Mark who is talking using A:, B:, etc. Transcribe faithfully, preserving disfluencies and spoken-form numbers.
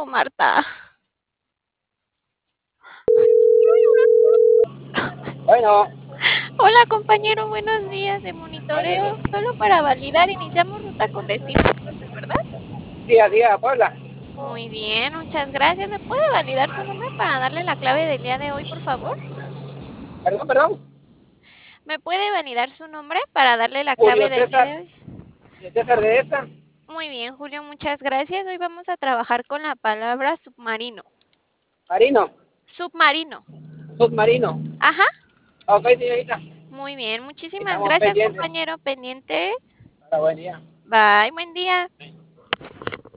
A: Marta.
B: Bueno,
A: Hola, compañero, buenos días de monitoreo. Solo para validar, iniciamos ruta con destino, ¿verdad?
B: día a día, Puebla.
A: Muy bien, muchas gracias. ¿Me puede validar su nombre para darle la clave del día de hoy, por favor?
B: Perdón, perdón.
A: ¿Me puede validar su nombre para darle la clave
B: Julio
A: del día
B: César,
A: de hoy?
B: Julio César de esta.
A: Muy bien, Julio, muchas gracias. Hoy vamos a trabajar con la palabra submarino.
B: Marino,
A: Submarino.
B: submarino.
A: Ajá.
B: Ok, señorita.
A: Muy bien, muchísimas
B: Estamos
A: gracias,
B: pendientes.
A: compañero pendiente.
B: Para buen día.
A: Bye, buen día.